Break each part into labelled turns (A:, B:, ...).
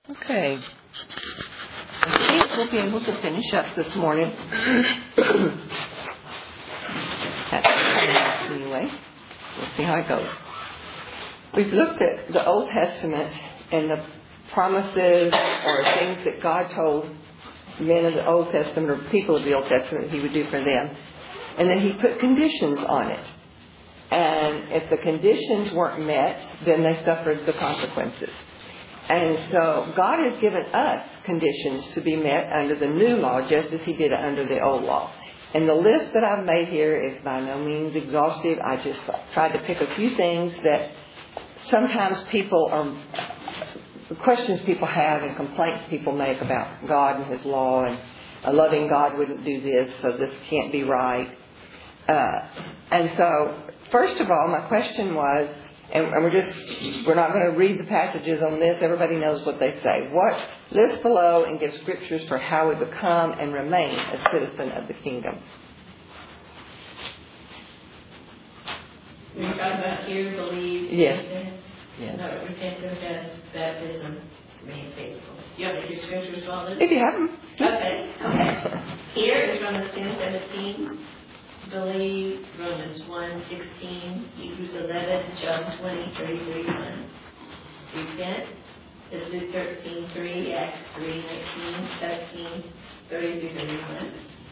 A: Okay. I think we'll be able to finish up this morning. Anyway, we'll see how it goes. We've looked at the Old Testament and the promises or things that God told men of the Old Testament or people of the Old Testament He would do for them. And then He put conditions on it. And if the conditions weren't met, then they suffered the consequences. And so God has given us conditions to be met under the new law, just as He did under the old law. And the list that I've made here is by no means exhaustive. I just tried to pick a few things that sometimes questions people have and complaints people make about God and His law, and a loving God wouldn't do this, so this can't be right. And so, first of all, my question was, and we're not going to read the passages on this. Everybody knows what they say. List below and give scriptures for how we become and remain a citizen of the kingdom.
B: You're talking about hear, believe,
A: yes.
B: Yes. No, repentance, baptism, remain faithful. You have any scriptures for all this?
A: If you have them.
B: Okay. Here is Romans 10:17. Believe, Romans 1:16, Hebrews 11, John 20, 33:1. Repent is Luke 13:3, Acts 3:19, 17, 30-31.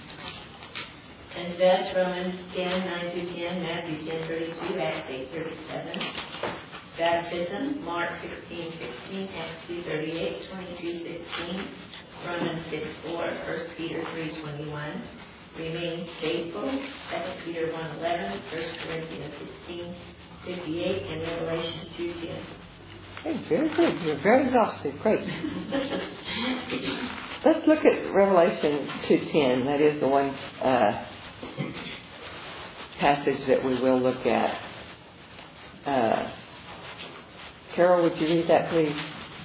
B: Invest, Romans 10:9-10, Matthew 10:32, Acts 8:37. Baptism, Mark 16:16, Acts 2:38, 22:16, Romans 6:4, 1 Peter 3:21. Remain faithful, 2 Peter 1:11, 1 Corinthians 16:58, and Revelation 2:10.
A: Okay, very good. You're very exhaustive. Great. Let's look at Revelation 2:10. That is the one passage that we will look at. Carol, would you read that, please?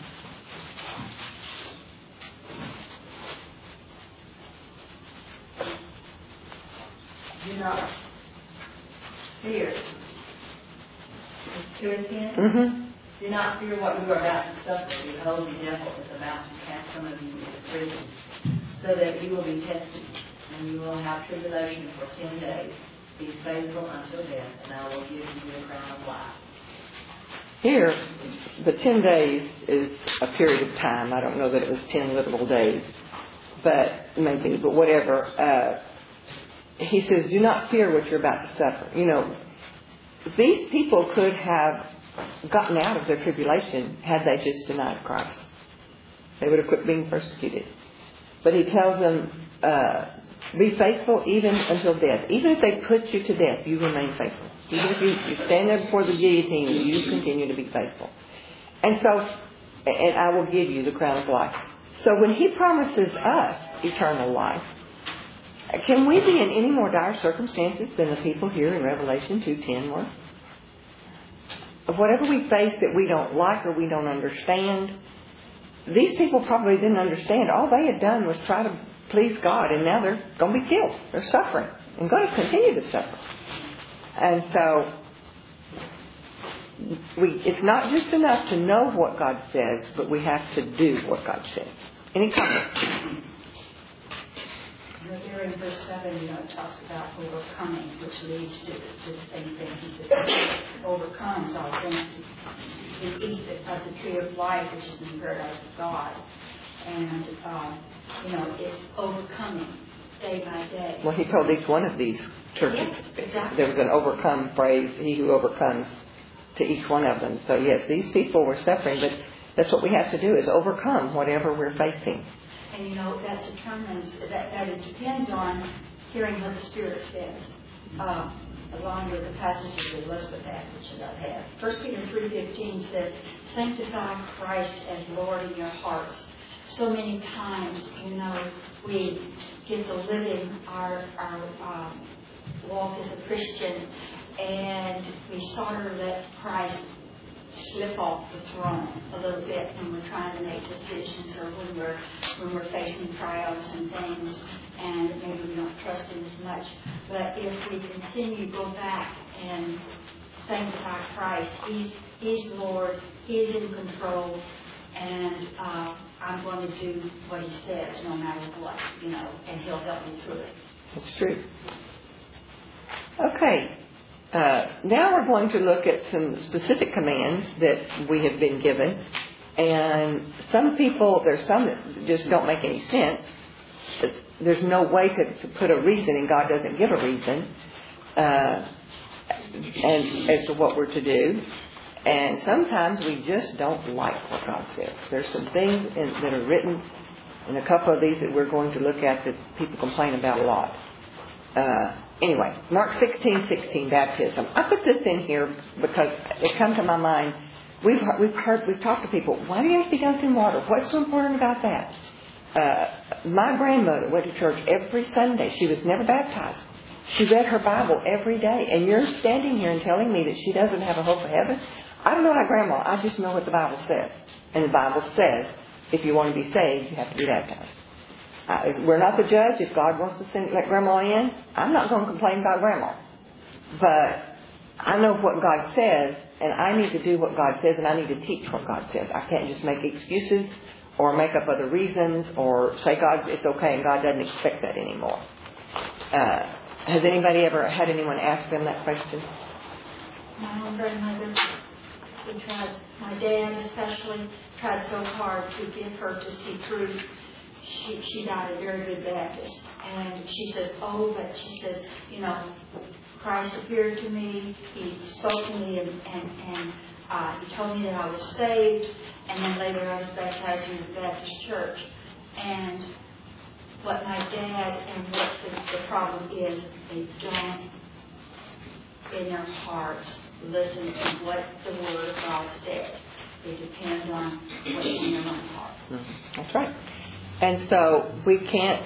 C: Do not fear. 2:10?
A: Mm-hmm.
C: Do not fear what you are about to suffer. Behold, the devil is about to cast some of you into prison, so that you will be tested, and you will have tribulation for 10 days. Be faithful until death, and I will give you the crown of life.
A: Here, the 10 days is a period of time. I don't know that it was 10 literal days, but maybe, but whatever. He says, do not fear what you're about to suffer. You know, these people could have gotten out of their tribulation had they just denied Christ. They would have quit being persecuted. But He tells them, be faithful even until death. Even if they put you to death, you remain faithful. Even if you stand there before the guillotine, you continue to be faithful. And I will give you the crown of life. So when He promises us eternal life, can we be in any more dire circumstances than the people here in Revelation 2:10 were? Whatever we face that we don't like or we don't understand, these people probably didn't understand. All they had done was try to please God, and now they're going to be killed. They're suffering and going to continue to suffer. And so it's not just enough to know what God says, but we have to do what God says. Any comments?
D: Here in verse 7, it talks about overcoming, which leads to the same thing. He says, overcomes all things to eat of the tree of life, which is in the paradise of God. And, it's overcoming day by day.
A: Well, He told each one of these churches.
D: Yes, exactly.
A: There was an overcome phrase, he who overcomes, to each one of them. So, yes, these people were suffering, but that's what we have to do, is overcome whatever we're facing.
D: And that determines, that it depends on hearing what the Spirit says, along with the passages that Elizabeth had, which I've had. 1 Peter 3:15 says, sanctify Christ as Lord in your hearts. So many times, we get to living our walk as a Christian, and we sort of let Christ slip off the throne a little bit when we're trying to make decisions, or when we're facing trials and things, and maybe we don't trust Him as much. But if we continue to go back and sanctify Christ, He's Lord, He's in control, and I'm going to do what He says no matter what, and He'll help me through it.
A: That's true. Okay. Now we're going to look at some specific commands that we have been given. And there's some that just don't make any sense. There's no way to put a reason, and God doesn't give a reason and as to what we're to do. And sometimes we just don't like what God says. There's some things that are written in a couple of these that we're going to look at that people complain about a lot. Anyway, Mark 16:16, baptism. I put this in here because it comes to my mind. We've talked to people. Why do you have to be dunked in water? What's so important about that? My grandmother went to church every Sunday. She was never baptized. She read her Bible every day. And you're standing here and telling me that she doesn't have a hope of heaven? I don't know my grandma. I just know what the Bible says. And the Bible says if you want to be saved, you have to be baptized. We're not the judge. If God wants to let Grandma in, I'm not going to complain about Grandma. But I know what God says, and I need to do what God says, and I need to teach what God says. I can't just make excuses or make up other reasons or say God, it's okay, and God doesn't expect that anymore. Has anybody ever had anyone ask them that question?
D: My own grandmother, my dad especially, tried so hard to get her to see truth. She died a very good Baptist. And she says, Christ appeared to me. He spoke to me and He told me that I was saved. And then later I was baptized in the Baptist church. And what my dad and what the problem is, they don't, in their hearts, listen to what the Word of God says. They depend on what's in their own heart.
A: Mm-hmm. That's right. And so we can't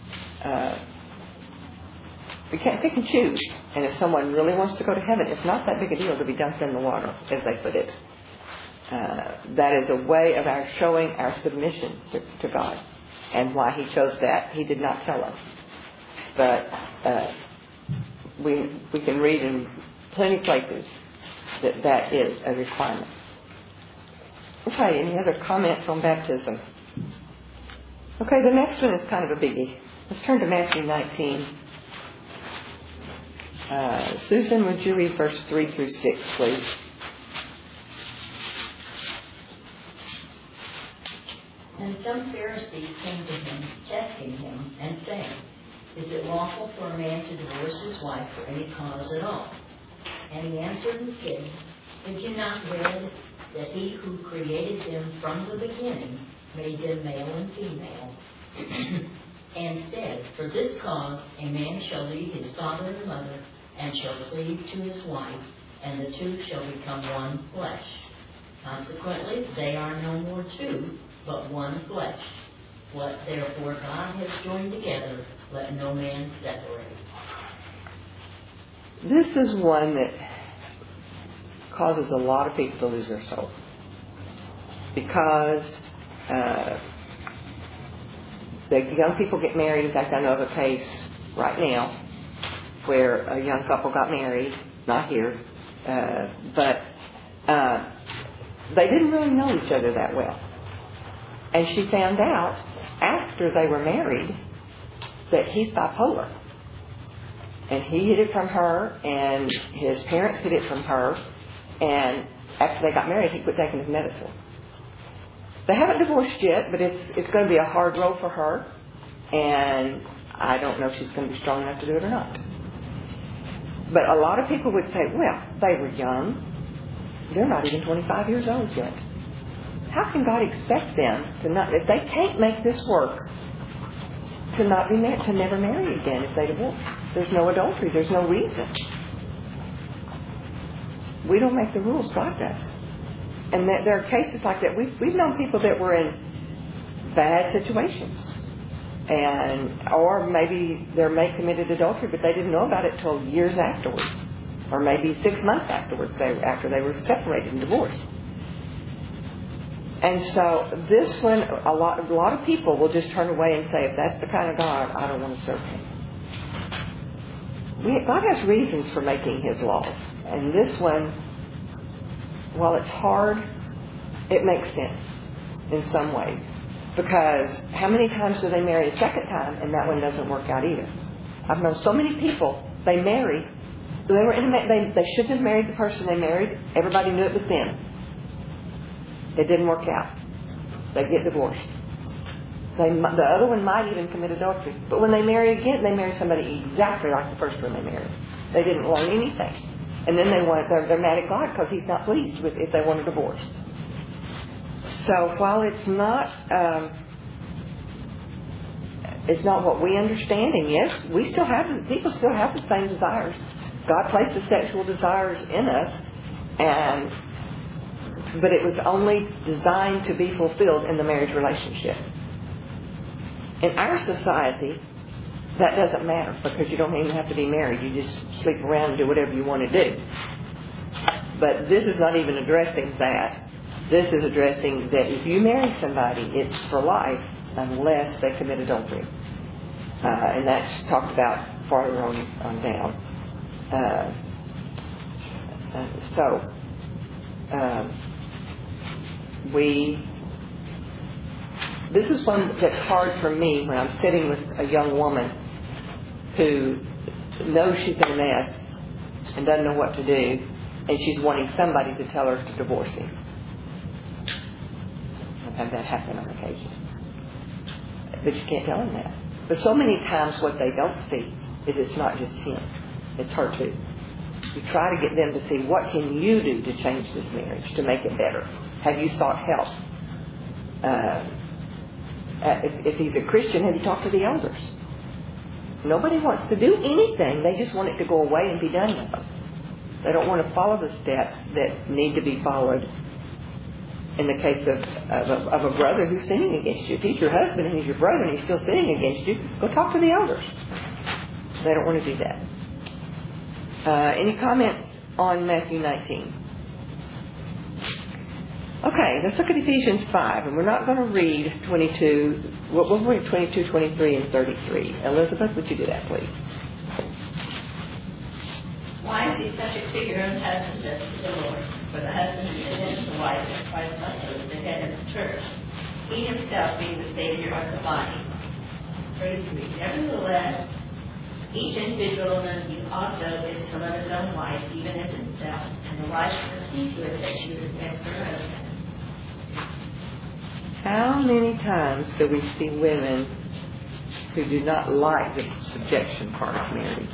A: pick and choose. And if someone really wants to go to heaven, it's not that big a deal to be dunked in the water, as they put it. That is a way of our showing our submission to God. And why He chose that, He did not tell us. But we can read in plenty of places that is a requirement. Okay, any other comments on baptism? Okay, the next one is kind of a biggie. Let's turn to Matthew 19. Susan, would you read verse 3 through 6, please?
B: And some Pharisees came to him, testing him, and saying, Is it lawful for a man to divorce his wife for any cause at all? And he answered and said, Have you not read that He who created them from the beginning made them male and female, and said, For this cause a man shall leave his father and mother, and shall cleave to his wife, and the two shall become one flesh. Consequently, they are no more two, but one flesh. What therefore God has joined together, let no man separate.
A: This is one that causes a lot of people to lose their soul. Because the young people get married. In fact, I know of a case right now where a young couple got married, not here, but they didn't really know each other that well. And she found out after they were married that he's bipolar. And he hid it from her, and his parents hid it from her, and after they got married, he quit taking his medicine. They haven't divorced yet, but it's going to be a hard road for her, and I don't know if she's going to be strong enough to do it or not. But a lot of people would say, well, they were young. They're not even 25 years old yet. How can God expect them to not, if they can't make this work, to not be married, to never marry again if they divorce? There's no adultery. There's no reason. We don't make the rules. God does. And there are cases like that. We've known people that were in bad situations. Or maybe their mate committed adultery, but they didn't know about it till years afterwards. Or maybe 6 months afterwards, after they were separated and divorced. And so this one, a lot of people will just turn away and say, if that's the kind of God, I don't want to serve Him. God has reasons for making His laws. And this one, while it's hard, it makes sense in some ways. Because how many times do they marry a second time and that one doesn't work out either? I've known so many people, they married, they shouldn't have married the person they married. Everybody knew it was them. It didn't work out. They get divorced. The other one might even commit adultery. But when they marry again, they marry somebody exactly like the first one they married. They didn't learn anything. And then they're mad at God because He's not pleased with if they want a divorce. So while it's not what we understand, and yes, people still have the same desires. God placed the sexual desires in us, but it was only designed to be fulfilled in the marriage relationship. In our society, that doesn't matter because you don't even have to be married. You just sleep around and do whatever you want to do. But this is not even addressing that. This is addressing that if you marry somebody, it's for life unless they commit adultery. And that's talked about farther on down. This is one that's hard for me when I'm sitting with a young woman who knows she's in a mess and doesn't know what to do, and she's wanting somebody to tell her to divorce him. I've had that happen on occasion. But you can't tell them that. But so many times what they don't see is it's not just him. It's her too. You try to get them to see what can you do to change this marriage, to make it better. Have you sought help? If he's a Christian, have you talked to the elders? Nobody wants to do anything. They just want it to go away and be done with them. They don't want to follow the steps that need to be followed in the case of a brother who's sinning against you. If he's your husband and he's your brother and he's still sinning against you, go talk to the elders. They don't want to do that. Any comments on Matthew 19? Okay, let's look at Ephesians 5, and we're not going to read 22. We'll read 22, 23, and 33. Elizabeth, would you do that, please?
B: Wives, be subject to your own husbands as to the Lord. For the husband is the head of the wife, as Christ also is the head of the church, he himself being the Savior of the body. 33. Nevertheless, each individual among you also is to love his own wife, even as himself, and the wife must see to it that she respects her husband.
A: How many times do we see women who do not like the subjection part of marriage?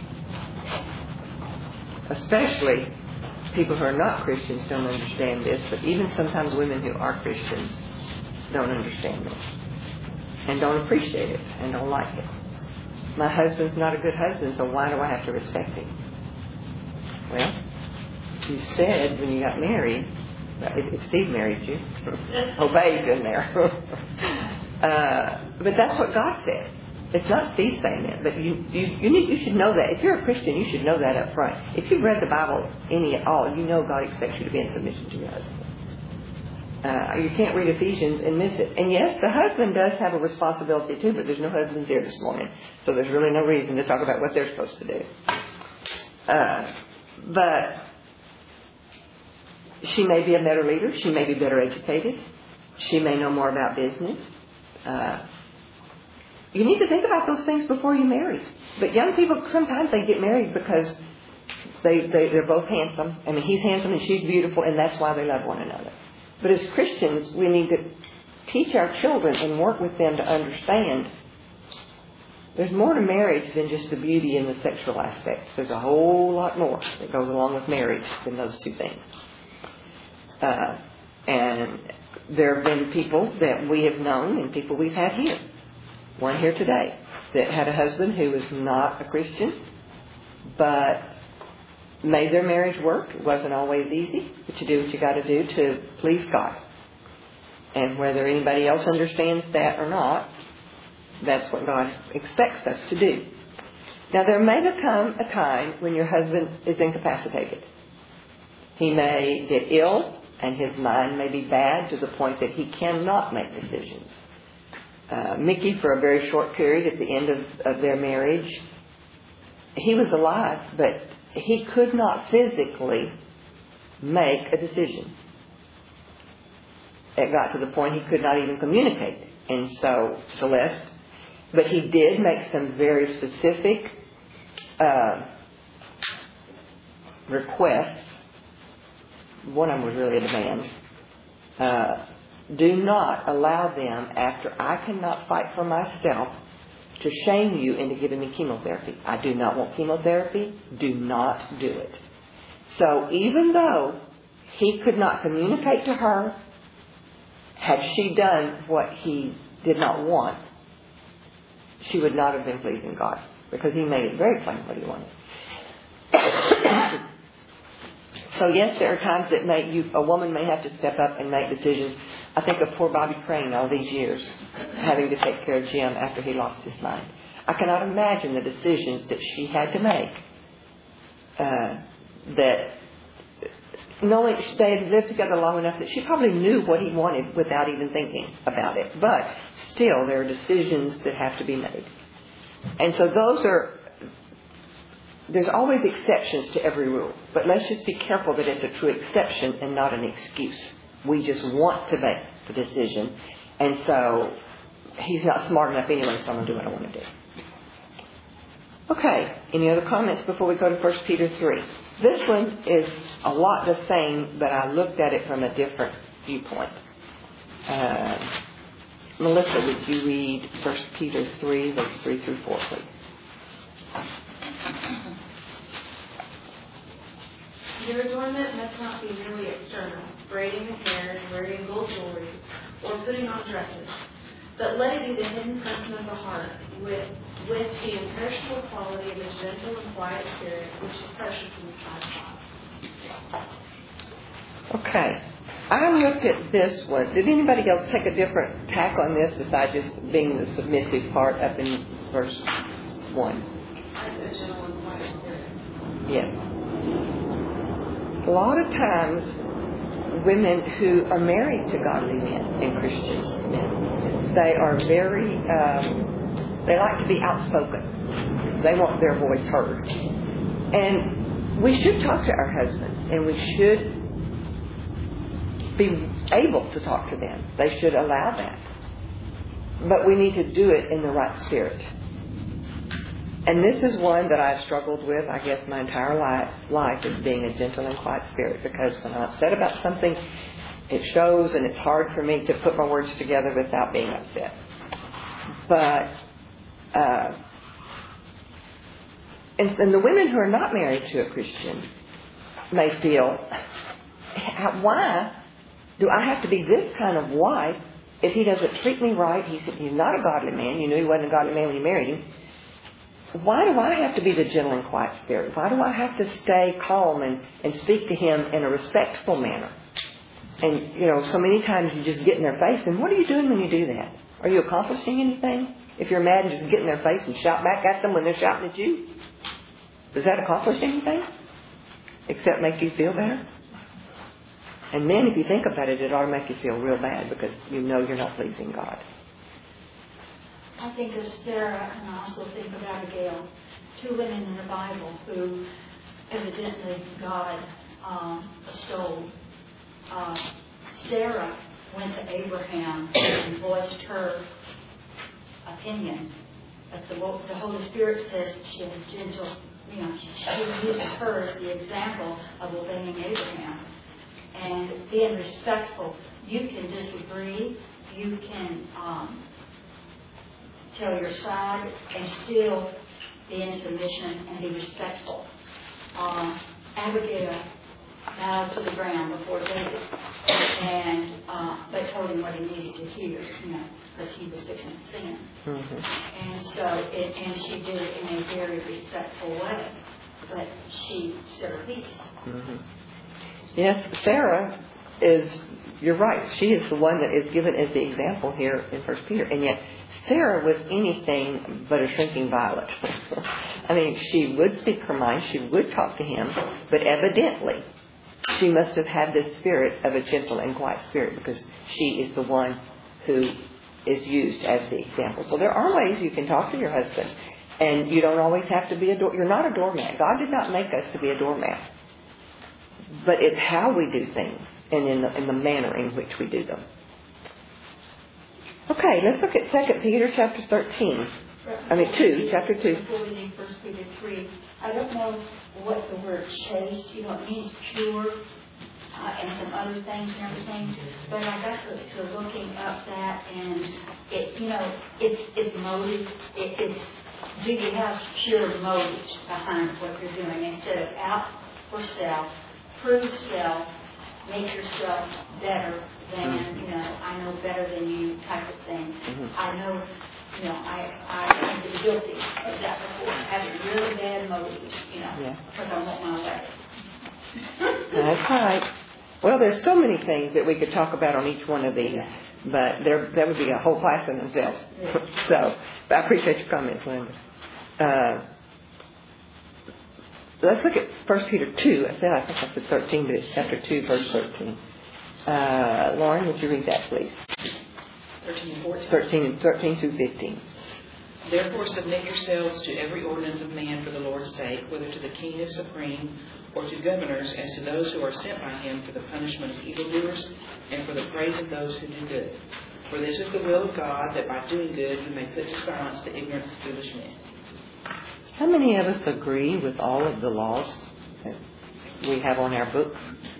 A: Especially people who are not Christians don't understand this, but even sometimes women who are Christians don't understand this and don't appreciate it and don't like it. My husband's not a good husband, so why do I have to respect him? Well, you said when you got married, if Steve married you, obeyed in there. But that's what God said. It's not Steve saying that, but you should know that. If you're a Christian, you should know that up front. If you've read the Bible any at all, you know God expects you to be in submission to your husband. You can't read Ephesians and miss it. And yes, the husband does have a responsibility too, but there's no husbands here this morning, so there's really no reason to talk about what they're supposed to do. But she may be a better leader. She may be better educated. She may know more about business. You need to think about those things before you marry. But young people, sometimes they get married because they're both handsome. I mean, he's handsome and she's beautiful, and that's why they love one another. But as Christians, we need to teach our children and work with them to understand there's more to marriage than just the beauty and the sexual aspects. There's a whole lot more that goes along with marriage than those two things. And there have been people that we have known and people we've had here. One here today that had a husband who was not a Christian, but made their marriage work. It wasn't always easy, but you do what you got to do to please God. And whether anybody else understands that or not, that's what God expects us to do. Now, there may become a time when your husband is incapacitated. He may get ill, and his mind may be bad to the point that he cannot make decisions. Mickey, for a very short period at the end of their marriage, he was alive, but he could not physically make a decision. It got to the point he could not even communicate And so Celeste, but he did make some very specific requests. One of them was really a demand. Do not allow them, after I cannot fight for myself, to shame you into giving me chemotherapy. I do not want chemotherapy. Do not do it. So even though he could not communicate to her, had she done what he did not want, she would not have been pleasing God, because he made it very plain what he wanted. So yes, there are times that a woman may have to step up and make decisions. I think of poor Bobby Crane all these years, having to take care of Jim after he lost his mind. I cannot imagine the decisions that she had to make. That knowing they had lived together long enough that she probably knew what he wanted without even thinking about it. But still, there are decisions that have to be made. And so there's always exceptions to every rule. But let's just be careful that it's a true exception and not an excuse. We just want to make the decision. And so he's not smart enough anyway, so I'm going to do what I want to do. Okay, any other comments before we go to 1 Peter 3? This one is a lot the same, but I looked at it from a different viewpoint. Melissa, would you read 1 Peter 3, verse 3 through 4, please?
E: Your adornment must not be merely external, braiding the hair and wearing gold jewelry, or putting on dresses, but let it be the hidden person of the heart, with the imperishable quality of a gentle and quiet spirit, which is precious in the sight of God.
A: Okay. I looked at this one. Did anybody else take a different tack on this besides just being the submissive part up in verse 1?
E: As a gentle and quiet spirit.
A: Yes. A lot of times, women who are married to godly men and Christians men, they are very, they like to be outspoken. They want their voice heard. And we should talk to our husbands, and we should be able to talk to them. They should allow that. But we need to do it in the right spirit. And this is one that I've struggled with, I guess, my entire life, is being a gentle and quiet spirit. Because when I'm upset about something, it shows, and it's hard for me to put my words together without being upset. But, and the women who are not married to a Christian may feel, why do I have to be this kind of wife if he doesn't treat me right? He's not a godly man. You knew he wasn't a godly man when you married him. Why do I have to be the gentle and quiet spirit? Why do I have to stay calm and speak to him in a respectful manner? And, so many times you just get in their face. And what are you doing when you do that? Are you accomplishing anything? If you're mad and just get in their face and shout back at them when they're shouting at you? Does that accomplish anything? Except make you feel better? And then if you think about it, it ought to make you feel real bad because you know you're not pleasing God.
D: I think of Sarah, and I also think of Abigail, two women in the Bible who evidently God stole. Sarah went to Abraham and voiced her opinion. But the Holy Spirit says she was gentle. She uses her as the example of obeying Abraham and being respectful. You can disagree. You can tell your side and still be in submission and be respectful. Abigail bowed to the ground before David and but told him what he needed to hear, because he was fixing to sin. Mm-hmm. And so, and she did it in a very respectful way, but she said her piece. Mm-hmm.
A: Yes, Sarah you're right, she is the one that is given as the example here in 1 Peter. And yet, Sarah was anything but a shrinking violet. I mean, she would speak her mind, she would talk to him, but evidently, she must have had this spirit of a gentle and quiet spirit because she is the one who is used as the example. So there are ways you can talk to your husband, and you don't always have to be you're not a doormat. God did not make us to be a doormat. But it's how we do things and in the manner in which we do them. Okay, let's look at 2 Peter chapter 13. Chapter 2.
D: Before we leave 1 Peter 3, I don't know what the word chaste, it means pure, and some other things and everything. But I got to looking up that, and it's motive. It's do you have pure motives behind what you're doing instead of out for self, prove self, make yourself better than I know better than you type of thing. I know. I've been guilty of that before, having really bad motives, because I want my way.
A: That's right. Well, there's so many things that we could talk about on each one of these, but that would be a whole class in themselves. So, but I appreciate your comments, Linda. Let's look at 1 Peter 2. I think I said 13, but it's chapter 2, verse 13. Lauren, would you read that, please?
F: 13 and 14.
A: 13 through 15.
F: Therefore submit yourselves to every ordinance of man for the Lord's sake, whether to the king as supreme, or to governors as to those who are sent by him for the punishment of evildoers, and for the praise of those who do good. For this is the will of God, that by doing good you may put to silence the ignorance of foolish men.
A: How many of us agree with all of the laws that we have on our books?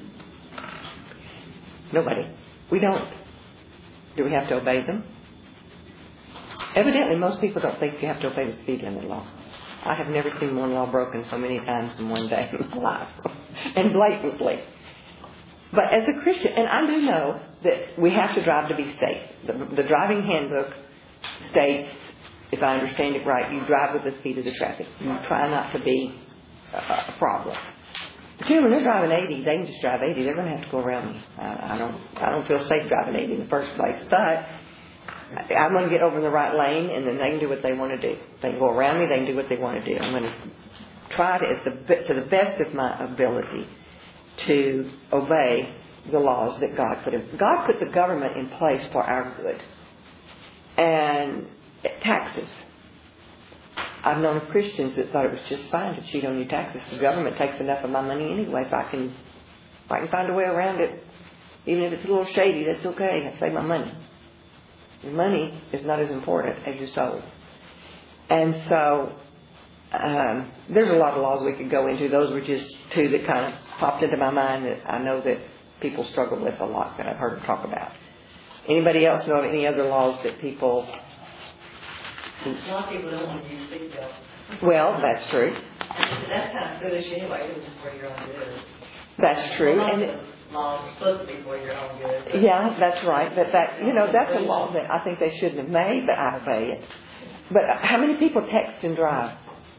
A: Nobody. We don't. Do we have to obey them? Evidently, most people don't think you have to obey the speed limit law. I have never seen one law broken so many times in one day in my life, and blatantly. But as a Christian, and I do know that we have to drive to be safe. The driving handbook states, if I understand it right, you drive with the speed of the traffic. You try not to be a problem. But when they're driving 80, they can just drive 80. They're going to have to go around me. I don't feel safe driving 80 in the first place. But I'm going to get over in the right lane, and then they can do what they want to do. They can go around me. They can do what they want to do. I'm going to try to the best of my ability to obey the laws that God put in. God put the government in place for our good. And taxes. I've known of Christians that thought it was just fine to cheat on your taxes. The government takes enough of my money anyway. If I can find a way around it, even if it's a little shady, that's okay. I save my money. Your money is not as important as your soul. And so there's a lot of laws we could go into. Those were just two that kind of popped into my mind that I know that people struggle with a lot that I've heard them talk about. Anybody else know of any other laws that people...
B: A lot of people don't want to use seatbelts.
A: Well, that's true.
B: That's kind of foolish anyway, it was for your own good.
A: That's true.
B: And laws are supposed to be for your own good.
A: Yeah, that's right. But that's a law that I think they shouldn't have made, but I obey it. But how many people text and drive?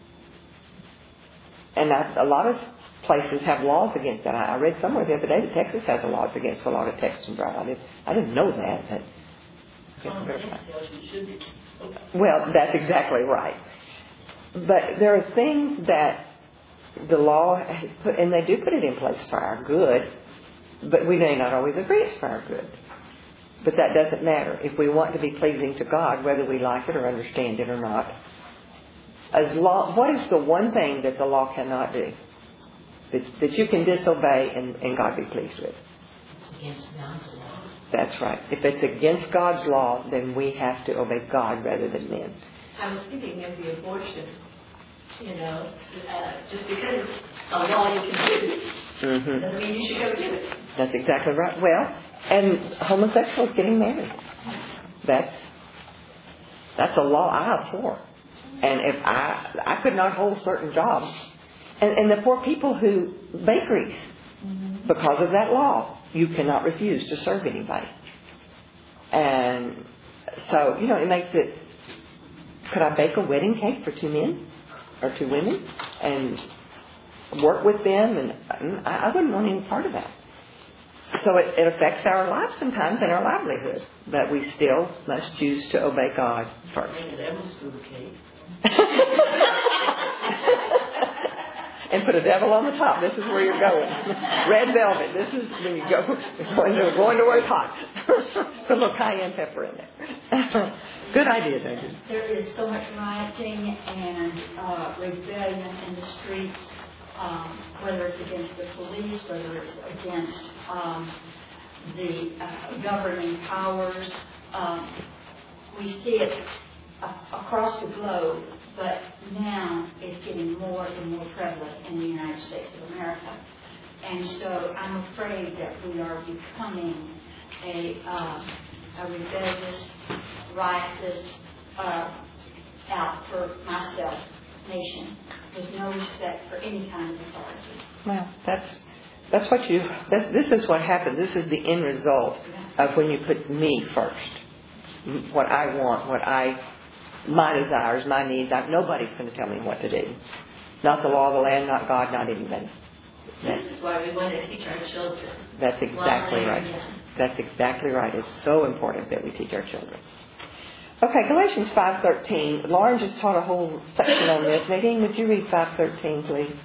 A: And a lot of places have laws against that. I read somewhere the other day that Texas has laws against a lot of text and drive. I didn't know that. Well, that's exactly right. But there are things that the law has put, and they do put it in place for our good, but we may not always agree it's for our good. But that doesn't matter. If we want to be pleasing to God, whether we like it or understand it or not, what is the one thing that the law cannot do? That you can disobey and God be pleased with?
B: It's against God's law.
A: That's right. If it's against God's law, then we have to obey God rather than men.
G: I was thinking of the abortion, just because it's a law you can do, doesn't mean you should go do it.
A: That's exactly right. Well, and homosexuals getting married. That's a law I abhor. And if I could not hold certain jobs, and the poor people who bakeries, because of that law, you cannot refuse to serve anybody. And so, it makes it, could I bake a wedding cake for 2 men or 2 women and work with them? And I wouldn't want any part of that. So it affects our lives sometimes and our livelihood. But we still must choose to obey God first. And put a devil on the top. This is where you're going. Red velvet. This is when you go going to where it's hot. Put a little cayenne pepper in there. Good idea, David.
D: There is so much rioting and rebellion in the streets, whether it's against the police, whether it's against the governing powers. we see it across the globe, but now it's getting more and more prevalent in the United States of America. And so I'm afraid that we are becoming a rebellious, riotous, out for myself nation with no respect for any kind of authority.
A: Well, that's what this is what happens. This is the end result of when you put me first. What I want, my desires, my needs. Nobody's going to tell me what to do. Not the law of the land, not God, not anybody.
G: This is why we want to teach our children.
A: That's exactly right. That's exactly right. It's so important that we teach our children. Okay, Galatians 5:13. Lauren just taught a whole section on this. Nadine, would you read 5:13, please?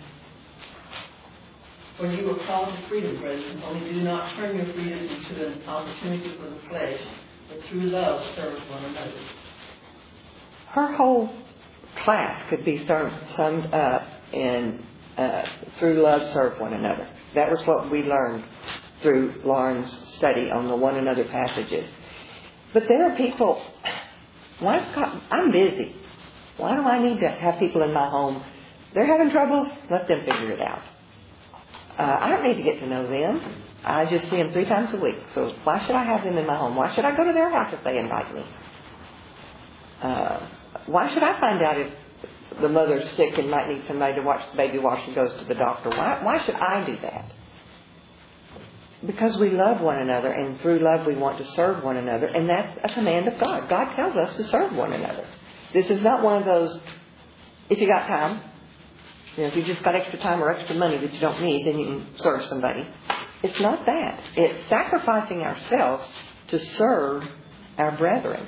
H: When you were called to freedom, brethren, only do not turn your freedom into an opportunity for the flesh, but through love serve one another.
A: Her whole class could be summed up in through love serve one another. That was what we learned through Lauren's study on the one another passages. But there are people, I'm busy. Why do I need to have people in my home? They're having troubles, let them figure it out. I don't need to get to know them. I just see them 3 times a week. So why should I have them in my home? Why should I go to their house if they invite me? Why should I find out if the mother's sick and might need somebody to watch the baby while she goes to the doctor? Why should I do that? Because we love one another, and through love we want to serve one another, and that's a command of God. God tells us to serve one another. This is not one of those, if you got time, if you just got extra time or extra money that you don't need, then you can serve somebody. It's not that. It's sacrificing ourselves to serve our brethren.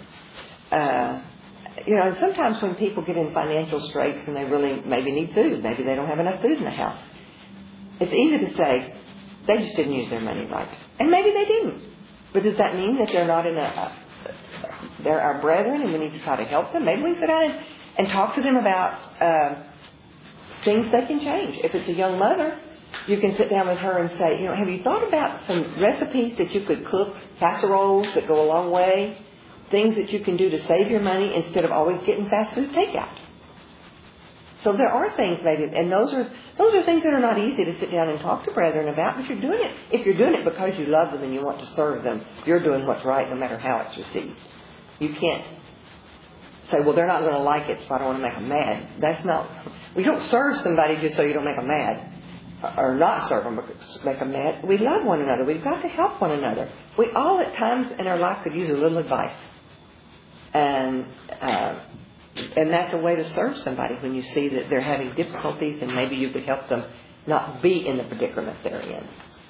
A: And sometimes when people get in financial straits and they really maybe need food, maybe they don't have enough food in the house, it's easy to say, they just didn't use their money right. And maybe they didn't. But does that mean that they're not they're our brethren and we need to try to help them? Maybe we sit down and talk to them about things they can change. If it's a young mother, you can sit down with her and say, have you thought about some recipes that you could cook, casseroles that go a long way, things that you can do to save your money instead of always getting fast food takeout? So there are things maybe, and those are things that are not easy to sit down and talk to brethren about, but you're doing it. If you're doing it because you love them and you want to serve them, you're doing what's right no matter how it's received. You can't say, well, they're not going to like it, so I don't want to make them mad. That's not, we don't serve somebody just so you don't make them mad, or not serve them because make them mad. We love one another. We've got to help one another. We all at times in our life could use a little advice. And that's a way to serve somebody when you see that they're having difficulties and maybe you could help them not be in the predicament they're in.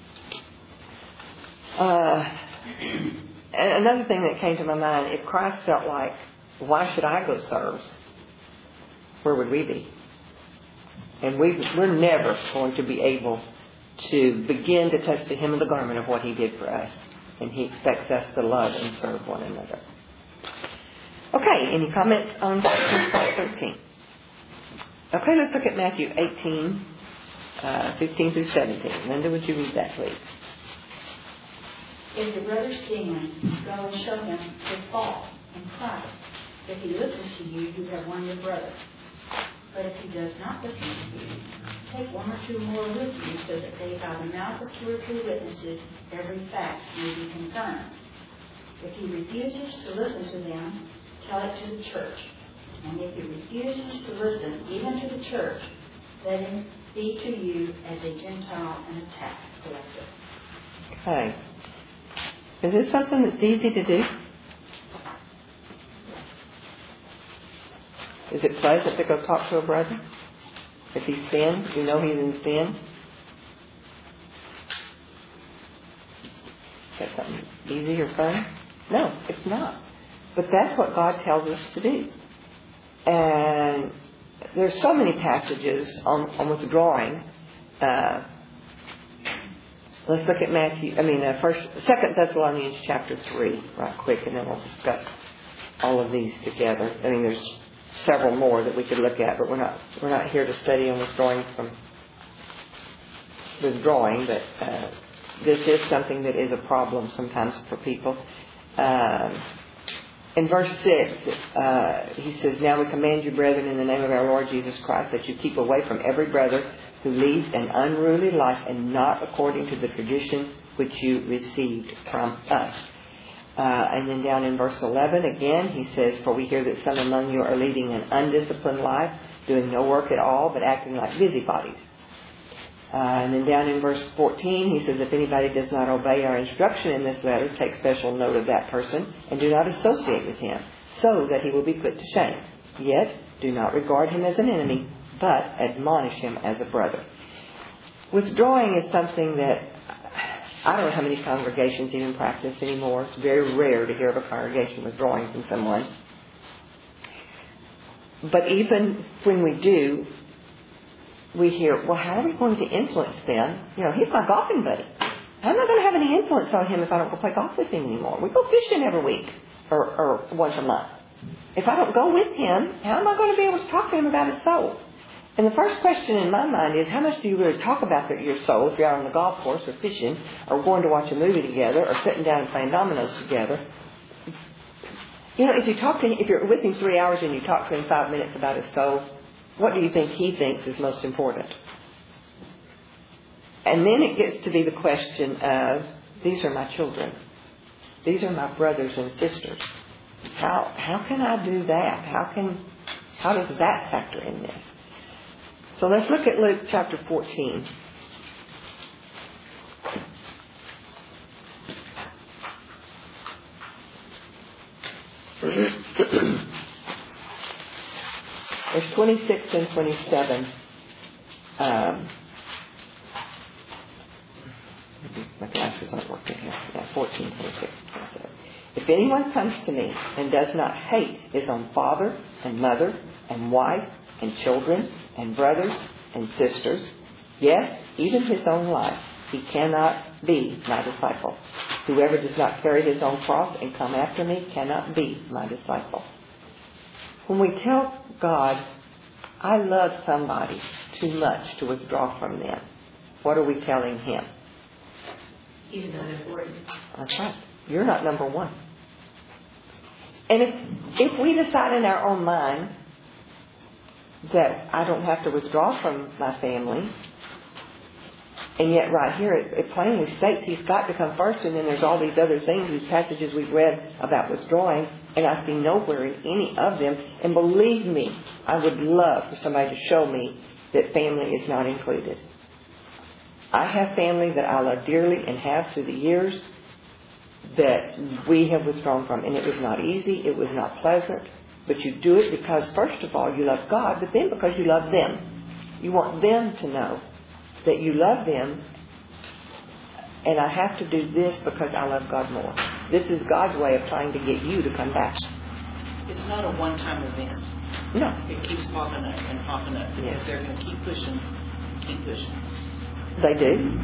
A: Another thing that came to my mind, if Christ felt like, why should I go serve? Where would we be? And we're never going to be able to begin to touch the hem of the garment of what He did for us. And He expects us to love and serve one another. Okay, any comments on Galatians 5:13? Okay, let's look at Matthew 18, 15 through 17. Linda, would you read that, please?
D: If your brother sins, go and show him his fault in private. If he listens to you, you have won your brother. But if he does not listen to you, take 1 or 2 more with you, so that they, by the mouth of 2 or 3 witnesses, every fact may be confirmed. If he refuses to listen to them, tell it to the church. And if he refuses to listen even to the church, let him be to you as a Gentile and a tax collector.
A: Okay. Is this something that's easy to do? Is it pleasant to go talk to a brother? If he sins, you know he's in sin? Is that something easy or fun? No, it's not. But that's what God tells us to do. And there's so many passages on withdrawing. Let's look at 2 Thessalonians chapter 3 right quick, and then we'll discuss all of these together. There's several more that we could look at, but we're not here to study on withdrawing, but this is something that is a problem sometimes for people. In verse 6, he says, "Now we command you, brethren, in the name of our Lord Jesus Christ, that you keep away from every brother who leads an unruly life and not according to the tradition which you received from us." And then down in verse 11 again, he says, "For we hear that some among you are leading an undisciplined life, doing no work at all, but acting like busybodies." And then down in verse 14, he says, "If anybody does not obey our instruction in this letter, take special note of that person and do not associate with him, so that he will be put to shame. Yet do not regard him as an enemy, but admonish him as a brother." Withdrawing is something that I don't know how many congregations even practice anymore. It's very rare to hear of a congregation withdrawing from someone. But even when we do, we hear, well, how are we going to influence them? You know, he's my golfing buddy. I'm not going to have any influence on him if I don't go play golf with him anymore. We go fishing every week or once a month. If I don't go with him, how am I going to be able to talk to him about his soul? And the first question in my mind is, how much do you really talk about your soul if you're out on the golf course or fishing or going to watch a movie together or sitting down and playing dominoes together? You know, if you're with him 3 hours and you talk to him 5 minutes about his soul, what do you think he thinks is most important? And then it gets to be the question of, these are my children. These are my brothers and sisters. How can I do that? How does that factor in this? So let's look at Luke chapter 14. There's 26 and 27. My glasses aren't working here. Yeah, 14, 26, 27. "If anyone comes to me and does not hate his own father and mother and wife and children and brothers and sisters, yes, even his own life, he cannot be my disciple. Whoever does not carry his own cross and come after me cannot be my disciple." When we tell God, I love somebody too much to withdraw from them, what are we telling him?
G: He's not important.
A: That's right. You're not number one. And if we decide in our own mind that I don't have to withdraw from my family, and yet right here it plainly states he's got to come first, and then there's all these other things, these passages we've read about withdrawing, and I see nowhere in any of them. And believe me, I would love for somebody to show me that family is not included. I have family that I love dearly and have through the years that we have withdrawn from, and it was not easy, it was not pleasant, but you do it because first of all you love God, but then because you love them. You want them to know that you love them, and I have to do this because I love God more. This is God's way of trying to get you to come back.
F: It's not a one-time event.
A: No.
F: It keeps popping up and popping up because
A: Yes.
F: they're going to keep pushing.
A: They do.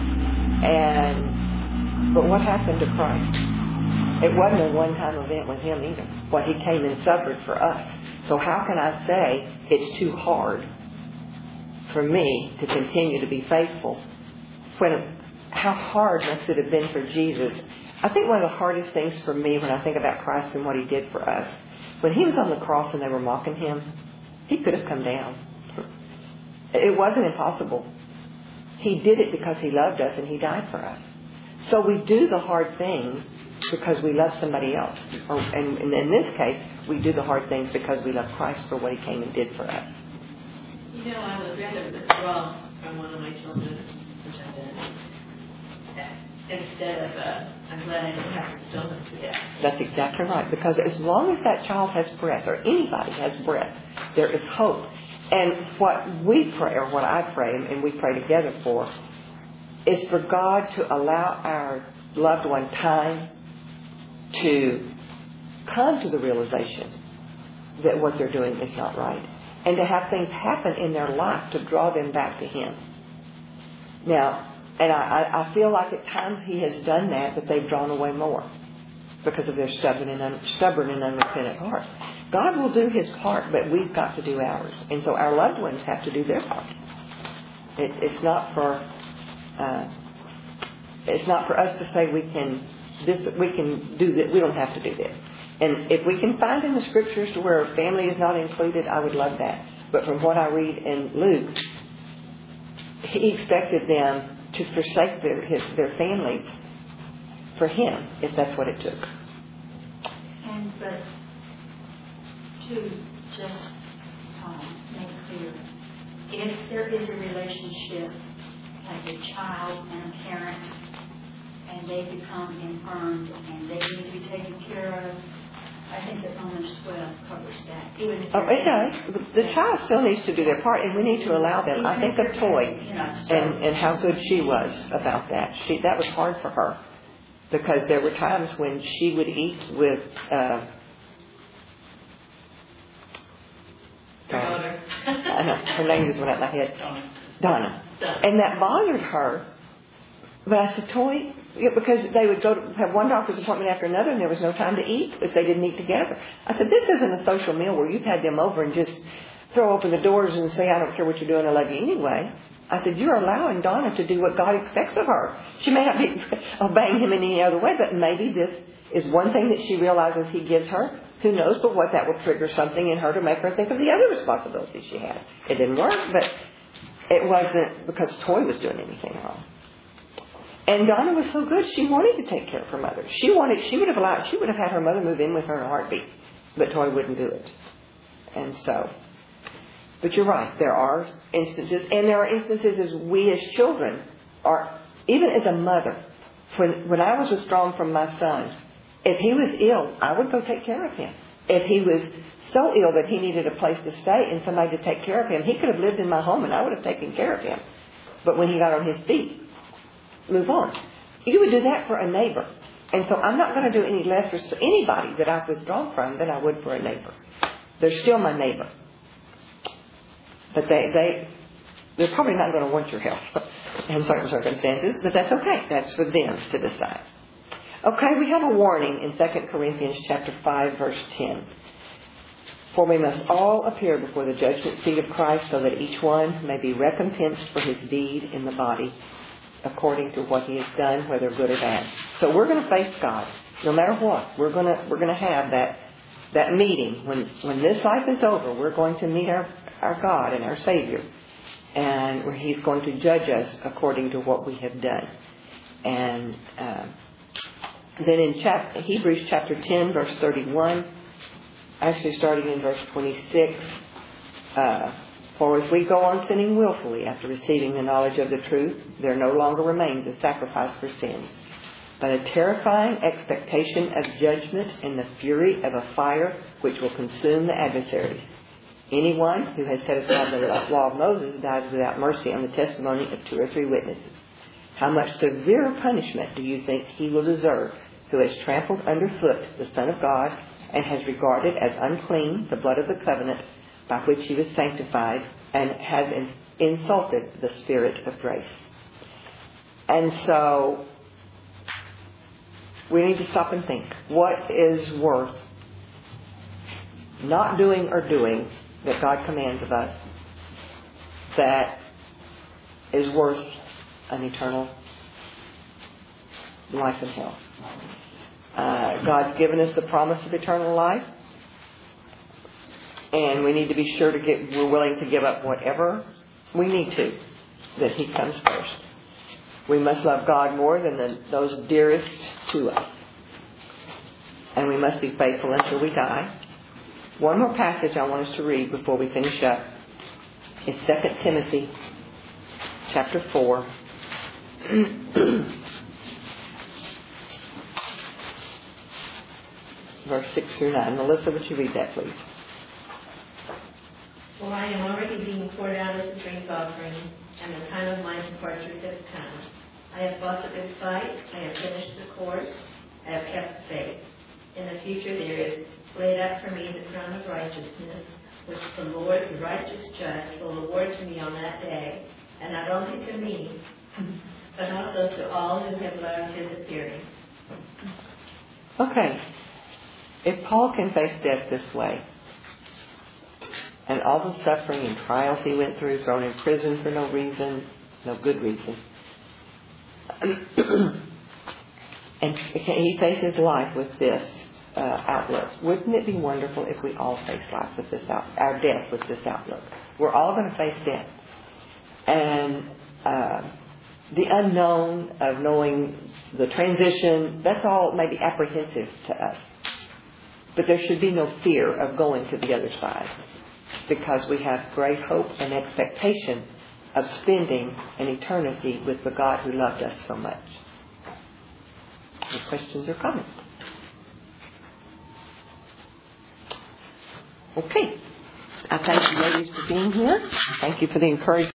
A: But what happened to Christ? It wasn't a one-time event with him either. Well, he came and suffered for us. So how can I say it's too hard for me to continue to be faithful when how hard must it have been for Jesus? I think one of the hardest things for me when I think about Christ and what he did for us, when he was on the cross and they were mocking him, he could have come down. It wasn't impossible. He did it because he loved us and he died for us. So we do the hard things because we love somebody else. And in this case, we do the hard things because we love Christ for what he came and did for us.
G: You know, I would rather withdraw from one of my children, which I've done, instead of, I'm glad I didn't have to stone them to death.
A: That's exactly right. Because as long as that child has breath, or anybody has breath, there is hope. And what we pray, or what I pray, and we pray together for, is for God to allow our loved one time to come to the realization that what they're doing is not right, and to have things happen in their life to draw them back to him. Now, and I feel like at times he has done that, but they've drawn away more because of their stubborn and unrepentant heart. God will do his part, but we've got to do ours. And so our loved ones have to do their part. It's not for us to say we can do that. We don't have to do this. And if we can find in the scriptures to where family is not included, I would love that. But from what I read in Luke, he expected them to forsake their families for him, if that's what it took.
D: And but to just make clear, if there is a relationship like a child and a parent, and they become infirmed and they need to be taken care of, I think that Romans 12 covers that. Even if
A: It does. The child still needs to do their part, and we need to allow them. I think of Toy and how good she was about that. That was hard for her, because there were times when she would eat with I know, her name just went out of my head. Donna. And that bothered her. But I said, Toy, because they would go to have one doctor's appointment after another, and there was no time to eat if they didn't eat together. I said, this isn't a social meal where you've had them over and just throw open the doors and say, I don't care what you're doing, I love you anyway. I said, you're allowing Donna to do what God expects of her. She may not be obeying him in any other way, but maybe this is one thing that she realizes he gives her. Who knows but what that will trigger something in her to make her think of the other responsibilities she had. It didn't work, but it wasn't because Toy was doing anything wrong. And Donna was so good, she wanted to take care of her mother. She would have had her mother move in with her in a heartbeat, but Toy wouldn't do it. And so, but you're right, there are instances, and there are instances as we as children are, even as a mother, when I was withdrawn from my son, if he was ill, I would go take care of him. If he was so ill that he needed a place to stay and somebody to take care of him, he could have lived in my home and I would have taken care of him. But when he got on his feet, move on. You would do that for a neighbor. And so I'm not going to do any less for anybody that I've withdrawn from than I would for a neighbor. They're still my neighbor. But they're probably not going to want your help in certain circumstances, but that's okay. That's for them to decide. Okay, we have a warning in 2 Corinthians chapter 5, verse 10. For we must all appear before the judgment seat of Christ, so that each one may be recompensed for his deed in the body, according to what he has done, whether good or bad. So we're going to face God, no matter what. We're going to have that meeting. When this life is over, we're going to meet our God and our Savior. And where he's going to judge us according to what we have done. And then in Hebrews chapter 10, verse 31, actually starting in verse 26, for if we go on sinning willfully after receiving the knowledge of the truth, there no longer remains a sacrifice for sins, but a terrifying expectation of judgment and the fury of a fire which will consume the adversaries. Anyone who has set aside the law of Moses dies without mercy on the testimony of 2 or 3 witnesses. How much severer punishment do you think he will deserve who has trampled underfoot the Son of God and has regarded as unclean the blood of the covenant by which he was sanctified and has insulted the Spirit of grace? And so we need to stop and think, what is worth not doing or doing that God commands of us that is worth an eternal life in hell? God's given us the promise of eternal life, and we need to be sure we're willing to give up whatever we need to, that he comes first. We must love God more than those dearest to us, and we must be faithful until we die. One more passage I want us to read before we finish up is 2 Timothy chapter 4. Verse 6 through 9. Melissa, would you read that, please?
G: For I am already being poured out as a drink offering, and the time of my departure has come. I have fought the good fight, I have finished the course, I have kept the faith. In the future there is laid up for me the crown of righteousness, which the Lord, the righteous judge, will award to me on that day, and not only to me, but also to all who have loved his appearing.
A: Okay. If Paul can face death this way, and all the suffering and trials he went through, thrown in prison for no reason, no good reason, and he faces life with this, outlook. Wouldn't it be wonderful if we all face life with this our death with this outlook? We're all going to face death. And the unknown of knowing the transition, that's all maybe apprehensive to us. But there should be no fear of going to the other side, because we have great hope and expectation of spending an eternity with the God who loved us so much. Any questions or comments? Okay. I thank you ladies for being here. Thank you for the encouragement.